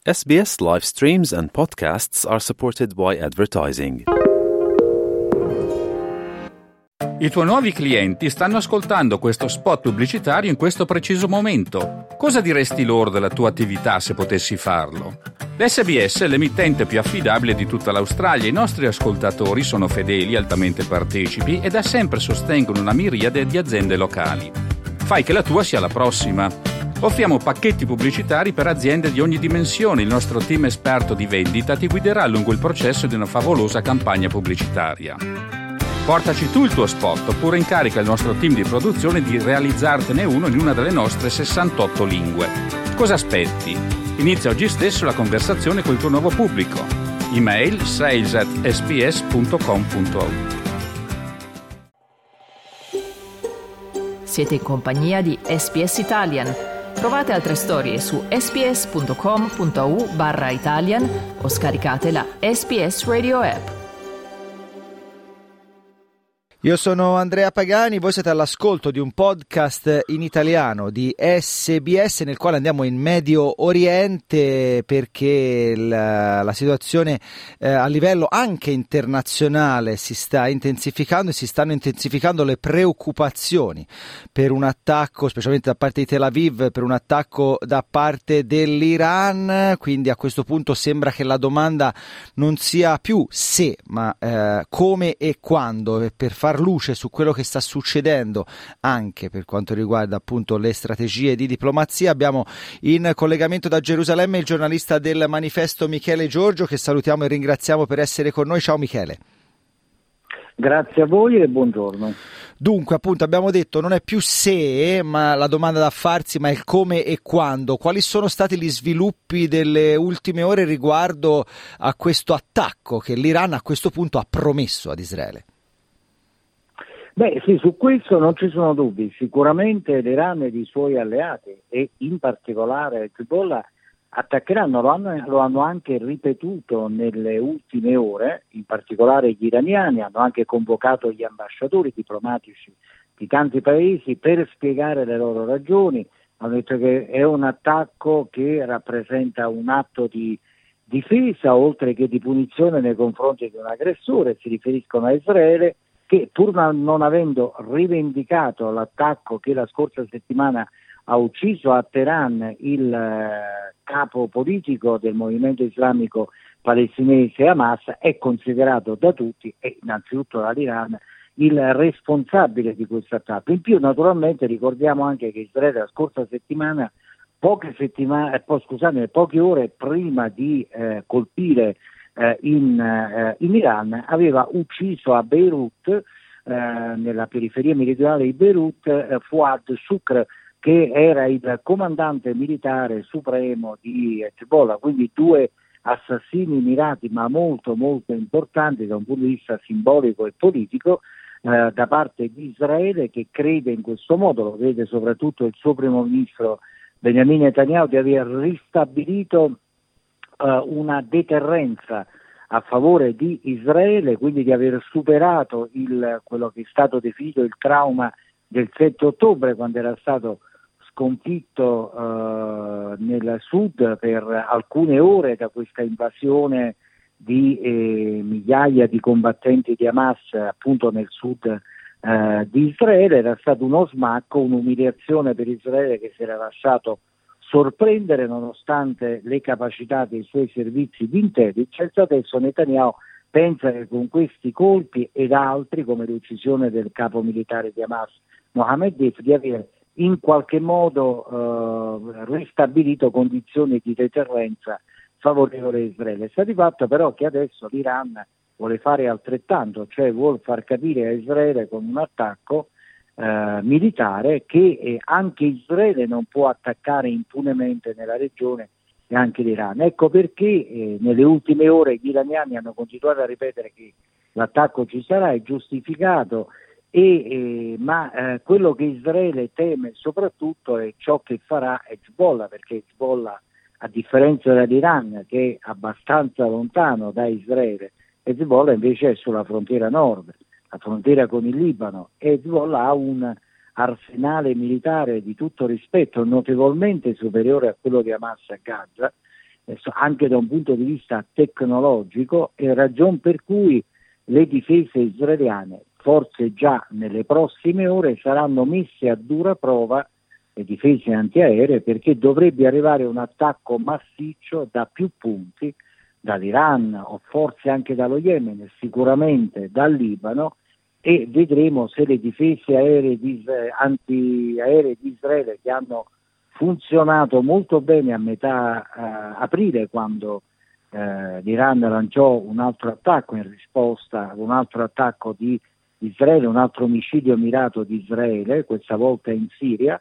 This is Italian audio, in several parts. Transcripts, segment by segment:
SBS live streams and podcasts are supported by advertising. I tuoi nuovi clienti stanno ascoltando questo spot pubblicitario in questo preciso momento. Cosa diresti loro della tua attività se potessi farlo? L'SBS è l'emittente più affidabile di tutta l'Australia. I nostri ascoltatori sono fedeli, altamente partecipi e da sempre sostengono una miriade di aziende locali. Fai che la tua sia la prossima. Offriamo pacchetti pubblicitari per aziende di ogni dimensione. Il nostro team esperto di vendita ti guiderà lungo il processo di una favolosa campagna pubblicitaria. Portaci tu il tuo spot oppure incarica il nostro team di produzione di realizzartene uno in una delle nostre 68 lingue. Cosa aspetti? Inizia oggi stesso la conversazione col tuo nuovo pubblico. Email sales@sbs.com.au. Siete in compagnia di SBS Italian. Trovate altre storie su sbs.com.au/Italian o scaricate la SBS Radio app. Io sono Andrea Pagani, voi siete all'ascolto di un podcast in italiano di SBS nel quale andiamo in Medio Oriente perché la situazione a livello anche internazionale si sta intensificando e si stanno intensificando le preoccupazioni per un attacco, specialmente da parte di Tel Aviv, per un attacco da parte dell'Iran. Quindi a questo punto sembra che la domanda non sia più se, ma come e quando, per far luce su quello che sta succedendo anche per quanto riguarda appunto le strategie di diplomazia. Abbiamo in collegamento da Gerusalemme il giornalista del Manifesto Michele Giorgio, che salutiamo e ringraziamo per essere con noi. Ciao Michele. Grazie a voi e buongiorno. Dunque, appunto, abbiamo detto non è più se, ma la domanda da farsi, ma il come e quando. Quali sono stati gli sviluppi delle ultime ore riguardo a questo attacco che l'Iran a questo punto ha promesso ad Israele? Beh sì, su questo non ci sono dubbi. Sicuramente l'Iran ed i suoi alleati e in particolare Hezbollah attaccheranno, lo hanno anche ripetuto nelle ultime ore, in particolare gli iraniani hanno anche convocato gli ambasciatori diplomatici di tanti paesi per spiegare le loro ragioni. Hanno detto che è un attacco che rappresenta un atto di difesa oltre che di punizione nei confronti di un aggressore. Si riferiscono a Israele, che pur non avendo rivendicato l'attacco che la scorsa settimana ha ucciso a Teheran il capo politico del movimento islamico palestinese Hamas, è considerato da tutti e innanzitutto dall'Iran il responsabile di questo attacco. In più naturalmente ricordiamo anche che Israele la scorsa settimana, poche ore prima di colpire in Iran, aveva ucciso a Beirut, nella periferia meridionale di Beirut, Fouad Shukr, che era il comandante militare supremo di Hezbollah, quindi due assassini mirati ma molto molto importanti da un punto di vista simbolico e politico da parte di Israele, che crede in questo modo, lo vede soprattutto il suo primo ministro Benjamin Netanyahu, di aver ristabilito una deterrenza a favore di Israele, quindi di aver superato quello che è stato definito il trauma del 7 ottobre, quando era stato sconfitto nel sud per alcune ore da questa invasione di migliaia di combattenti di Hamas appunto nel sud di Israele. Era stato uno smacco, un'umiliazione per Israele, che si era lasciato sorprendere nonostante le capacità dei suoi servizi di intelligence. Adesso Netanyahu pensa che con questi colpi ed altri, come l'uccisione del capo militare di Hamas Mohammed Deif, di aver in qualche modo ristabilito condizioni di deterrenza favorevole a Israele. Sta di fatto però che adesso l'Iran vuole fare altrettanto, cioè vuole far capire a Israele con un attacco militare che anche Israele non può attaccare impunemente nella regione e anche l'Iran. Ecco perché nelle ultime ore gli iraniani hanno continuato a ripetere che l'attacco ci sarà, è giustificato, ma quello che Israele teme soprattutto è ciò che farà Hezbollah, perché Hezbollah, a differenza dell'Iran che è abbastanza lontano da Israele, Hezbollah invece è sulla frontiera nord, la frontiera con il Libano, e Hezbollah ha un arsenale militare di tutto rispetto notevolmente superiore a quello di Hamas a Gaza, anche da un punto di vista tecnologico, e ragion per cui le difese israeliane forse già nelle prossime ore saranno messe a dura prova, le difese antiaeree, perché dovrebbe arrivare un attacco massiccio da più punti, dall'Iran o forse anche dallo Yemen, sicuramente dal Libano, e vedremo se le difese antiaeree di Israele, che hanno funzionato molto bene a metà aprile, quando l'Iran lanciò un altro attacco in risposta ad un altro attacco di Israele, un altro omicidio mirato di Israele, questa volta in Siria,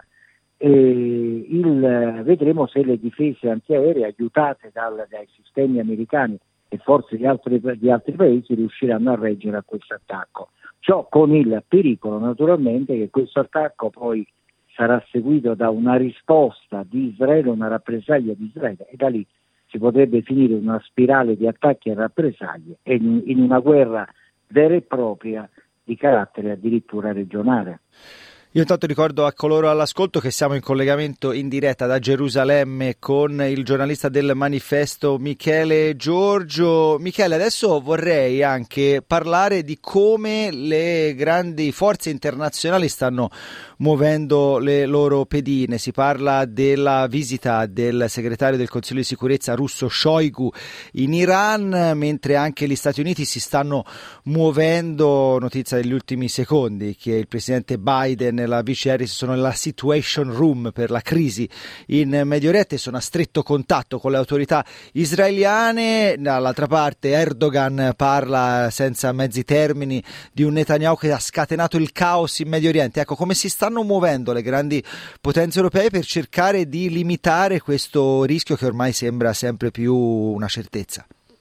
vedremo se le difese antiaeree, aiutate dai sistemi americani e forse di altri paesi, riusciranno a reggere a questo attacco. Ciò con il pericolo naturalmente che questo attacco poi sarà seguito da una risposta di Israele, una rappresaglia di Israele, e da lì si potrebbe finire in una spirale di attacchi e rappresaglie e in una guerra vera e propria di carattere addirittura regionale. Io intanto ricordo a coloro all'ascolto che siamo in collegamento in diretta da Gerusalemme con il giornalista del Manifesto Michele Giorgio. Michele, adesso vorrei anche parlare di come le grandi forze internazionali stanno muovendo le loro pedine. Si parla della visita del segretario del Consiglio di sicurezza russo Shoigu in Iran, mentre anche gli Stati Uniti si stanno muovendo. Notizia degli ultimi secondi che il presidente Biden e la vice Harris sono nella situation room per la crisi in Medio Oriente, sono a stretto contatto con le autorità israeliane. Dall'altra parte Erdogan parla senza mezzi termini di un Netanyahu che ha scatenato il caos in Medio Oriente. Ecco, come si stanno muovendo le grandi potenze europee per cercare di limitare questo rischio che ormai sembra sempre più una certezza?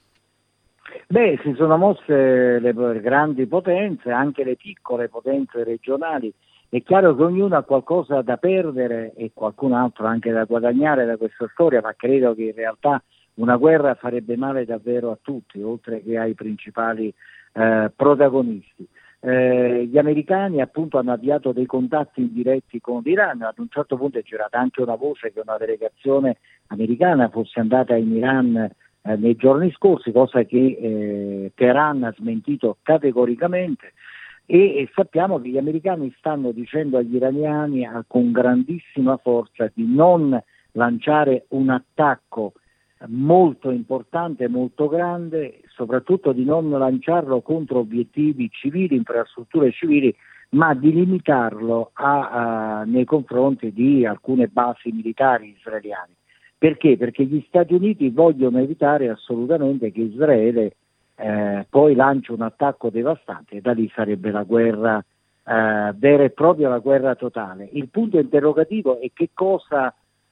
Beh, si sono mosse le grandi potenze, anche le piccole potenze regionali. È chiaro che ognuno ha qualcosa da perdere e qualcun altro anche da guadagnare da questa storia, ma credo che in realtà una guerra farebbe male davvero a tutti, oltre che ai principali protagonisti. Gli americani appunto hanno avviato dei contatti indiretti con l'Iran. Ad un certo punto è girata anche una voce che una delegazione americana fosse andata in Iran nei giorni scorsi, cosa che Teheran ha smentito categoricamente. E sappiamo che gli americani stanno dicendo agli iraniani con grandissima forza di non lanciare un attacco molto importante, molto grande, soprattutto di non lanciarlo contro obiettivi civili, infrastrutture civili, ma di limitarlo nei confronti di alcune basi militari israeliane. Perché? Perché gli Stati Uniti vogliono evitare assolutamente che Israele poi lancia un attacco devastante, e da lì sarebbe la guerra vera e propria, la guerra totale. Il punto interrogativo è che cosa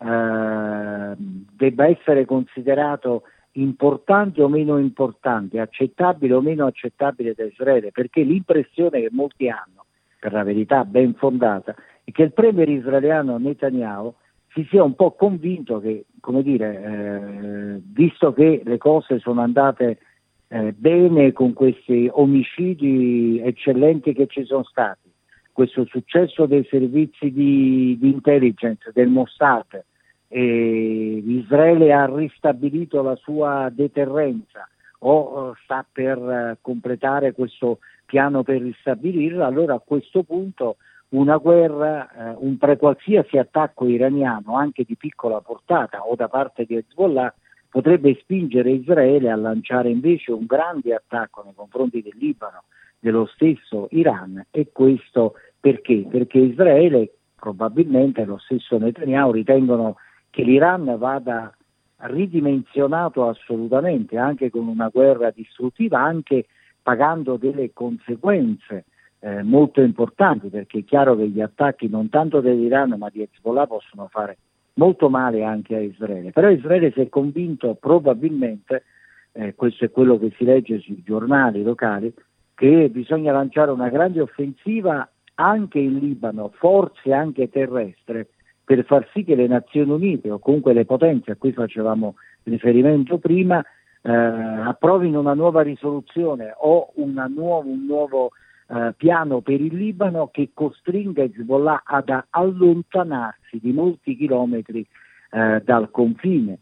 debba essere considerato importante o meno importante, accettabile o meno accettabile da Israele, perché l'impressione che molti hanno, per la verità ben fondata, è che il premier israeliano Netanyahu si sia un po' convinto che, come dire, visto che le cose sono andate bene con questi omicidi eccellenti che ci sono stati, questo successo dei servizi di intelligence del Mossad, Israele ha ristabilito la sua deterrenza o sta per completare questo piano per ristabilirla, allora a questo punto una guerra, un qualsiasi attacco iraniano, anche di piccola portata o da parte di Hezbollah, potrebbe spingere Israele a lanciare invece un grande attacco nei confronti del Libano, dello stesso Iran. E questo perché? Perché Israele, probabilmente lo stesso Netanyahu, ritengono che l'Iran vada ridimensionato assolutamente, anche con una guerra distruttiva, anche pagando delle conseguenze molto importanti, perché è chiaro che gli attacchi non tanto dell'Iran ma di Hezbollah possono fare molto male anche a Israele. Però Israele si è convinto probabilmente, questo è quello che si legge sui giornali locali, che bisogna lanciare una grande offensiva anche in Libano, forse anche terrestre, per far sì che le Nazioni Unite o comunque le potenze a cui facevamo riferimento prima approvino una nuova risoluzione o un nuovo piano per il Libano che costringa Hezbollah ad allontanarsi di molti chilometri dal confine.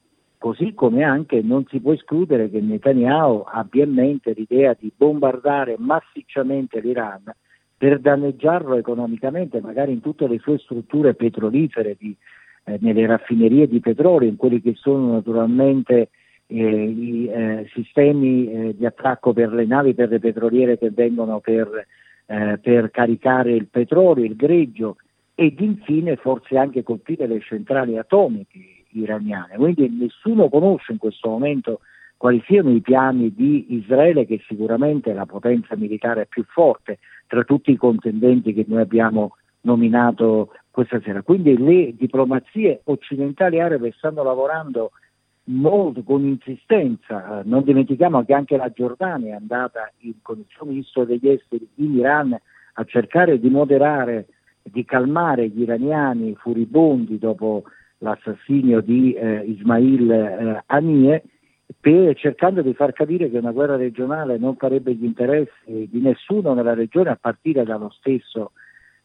così come anche non si può escludere che Netanyahu abbia in mente l'idea di bombardare massicciamente l'Iran per danneggiarlo economicamente, magari in tutte le sue strutture petrolifere, nelle raffinerie di petrolio, in quelli che sono naturalmente i sistemi di attacco per le navi, per le petroliere che vengono per caricare il petrolio, il greggio, ed infine forse anche colpire le centrali atomiche iraniane. Quindi nessuno conosce in questo momento quali siano i piani di Israele, che sicuramente è la potenza militare più forte tra tutti i contendenti che noi abbiamo nominato questa sera. Quindi le diplomazie occidentali arabe stanno lavorando molto con insistenza. Non dimentichiamo che anche la Giordania è andata con il suo ministro degli esteri in Iran a cercare di moderare, di calmare gli iraniani furibondi dopo l'assassinio di Ismail Haniyeh, cercando di far capire che una guerra regionale non farebbe gli interessi di nessuno nella regione, a partire dallo stesso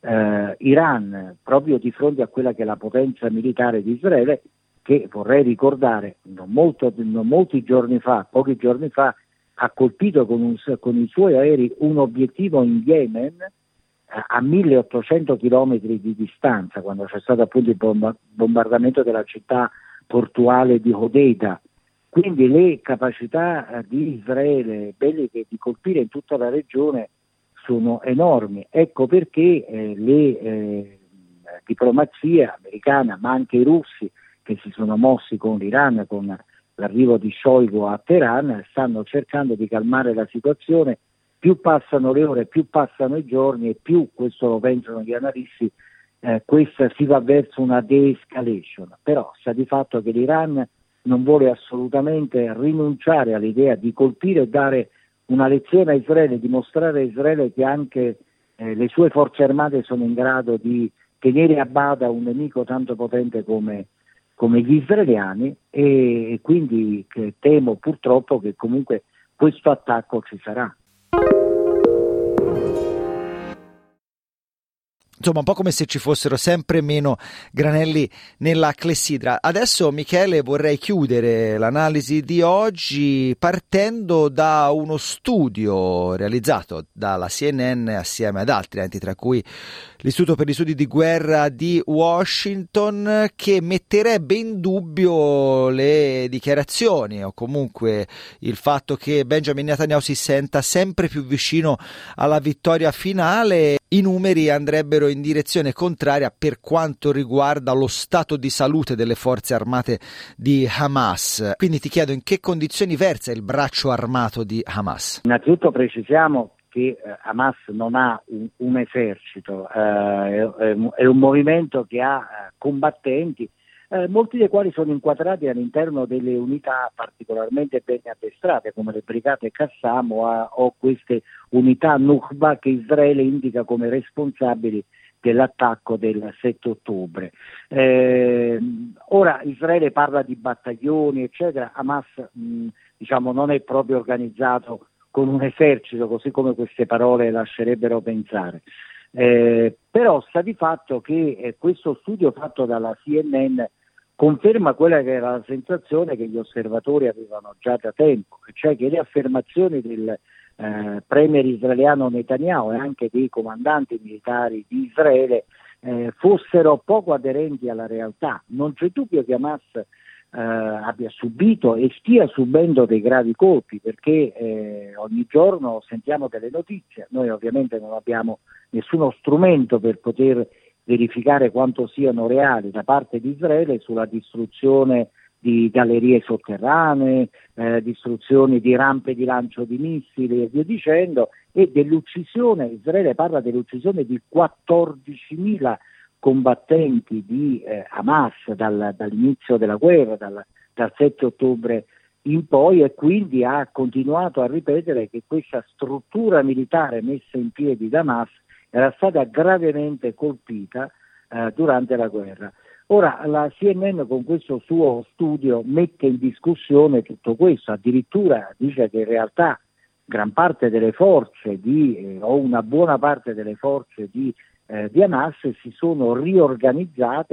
Iran, proprio di fronte a quella che è la potenza militare di Israele, che vorrei ricordare pochi giorni fa ha colpito con i suoi aerei un obiettivo in Yemen a 1800 chilometri di distanza, quando c'è stato appunto il bombardamento della città portuale di Hodeida. Quindi le capacità di Israele belliche di colpire in tutta la regione sono enormi. Ecco perché le diplomazie americana, ma anche i russi, che si sono mossi con l'Iran, con l'arrivo di Shoigu a Teheran, stanno cercando di calmare la situazione. Più passano le ore, più passano i giorni, e più, questo lo pensano gli analisti, questa si va verso una de-escalation. Però sta di fatto che l'Iran non vuole assolutamente rinunciare all'idea di colpire e dare una lezione a Israele, dimostrare a Israele che anche le sue forze armate sono in grado di tenere a bada un nemico tanto potente come gli israeliani, e quindi temo purtroppo che comunque questo attacco ci sarà. Insomma, un po' come se ci fossero sempre meno granelli nella clessidra. Adesso, Michele, vorrei chiudere l'analisi di oggi partendo da uno studio realizzato dalla CNN assieme ad altri enti, tra cui l'Istituto per gli Studi di Guerra di Washington, che metterebbe in dubbio le dichiarazioni o comunque il fatto che Benjamin Netanyahu si senta sempre più vicino alla vittoria finale. I numeri andrebbero in direzione contraria per quanto riguarda lo stato di salute delle forze armate di Hamas. Quindi ti chiedo, in che condizioni versa il braccio armato di Hamas? Innanzitutto precisiamo che Hamas non ha un esercito, è un movimento che ha combattenti, molti dei quali sono inquadrati all'interno delle unità particolarmente ben addestrate, come le brigate Qassam o queste unità Nukhba che Israele indica come responsabili dell'attacco del 7 ottobre. Ora Israele parla di battaglioni, eccetera. Hamas non è proprio organizzato con un esercito, così come queste parole lascerebbero pensare. Però sta di fatto che questo studio fatto dalla CNN conferma quella che era la sensazione che gli osservatori avevano già da tempo, cioè che le affermazioni del premier israeliano Netanyahu e anche dei comandanti militari di Israele fossero poco aderenti alla realtà. Non c'è dubbio che Hamas abbia subito e stia subendo dei gravi colpi, perché ogni giorno sentiamo delle notizie. Noi ovviamente non abbiamo nessuno strumento per poter verificare quanto siano reali da parte di Israele sulla distruzione di gallerie sotterranee, distruzioni di rampe di lancio di missili e via dicendo, e dell'uccisione. Israele parla dell'uccisione di 14.000 combattenti di Hamas dall'inizio della guerra, dal 7 ottobre in poi, e quindi ha continuato a ripetere che questa struttura militare messa in piedi da Hamas era stata gravemente colpita durante la guerra. Ora la CNN con questo suo studio mette in discussione tutto questo, addirittura dice che in realtà gran parte delle forze o una buona parte delle forze di Hamas si sono riorganizzate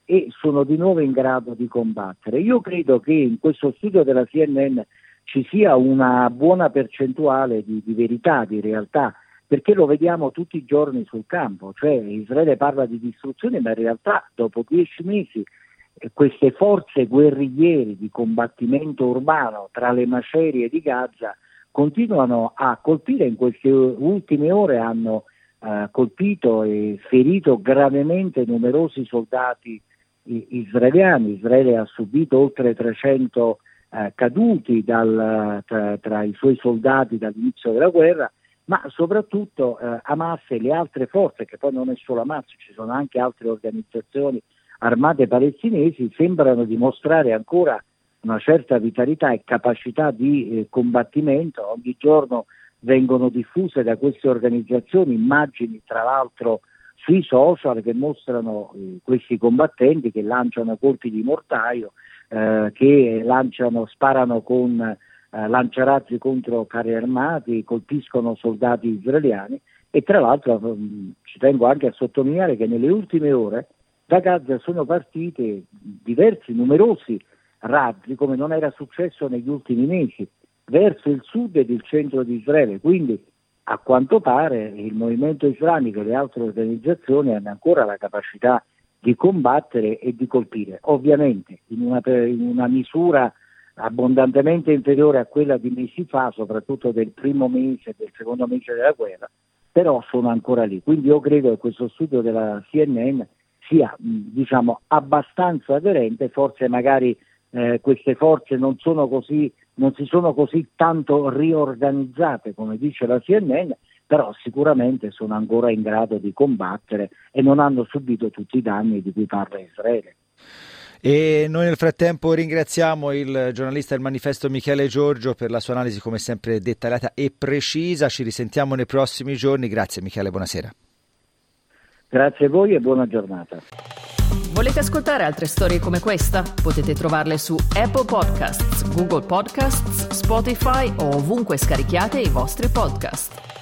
e sono di nuovo in grado di combattere. Io credo che in questo studio della CNN ci sia una buona percentuale di verità, di realtà, perché lo vediamo tutti i giorni sul campo, cioè Israele parla di distruzione, ma in realtà dopo 10 mesi queste forze guerrigliere di combattimento urbano tra le macerie di Gaza continuano a colpire. In queste ultime ore hanno colpito e ferito gravemente numerosi soldati israeliani. Israele ha subito oltre 300 caduti tra i suoi soldati dall'inizio della guerra, ma soprattutto Hamas e le altre forze, che poi non è solo Hamas, ci sono anche altre organizzazioni armate palestinesi, sembrano dimostrare ancora una certa vitalità e capacità di combattimento. Ogni giorno vengono diffuse da queste organizzazioni immagini, tra l'altro sui social, che mostrano questi combattenti che lanciano colpi di mortaio, che sparano con lanciarazzi contro carri armati, colpiscono soldati israeliani. E tra l'altro ci tengo anche a sottolineare che nelle ultime ore da Gaza sono partiti numerosi razzi, come non era successo negli ultimi mesi, verso il sud ed il centro di Israele. Quindi a quanto pare il movimento islamico e le altre organizzazioni hanno ancora la capacità di combattere e di colpire, ovviamente in una misura abbondantemente inferiore a quella di mesi fa, soprattutto del primo mese e del secondo mese della guerra, però sono ancora lì. Quindi io credo che questo studio della CNN sia abbastanza aderente. Forse magari queste forze non si sono così tanto riorganizzate come dice la CNN, però sicuramente sono ancora in grado di combattere e non hanno subito tutti i danni di cui parla Israele. E noi nel frattempo ringraziamo il giornalista del Manifesto Michele Giorgio per la sua analisi come sempre dettagliata e precisa. Ci risentiamo nei prossimi giorni. Grazie Michele, buonasera. Grazie a voi e buona giornata. Volete ascoltare altre storie come questa? Potete trovarle su Apple Podcasts, Google Podcasts, Spotify o ovunque scarichiate i vostri podcast.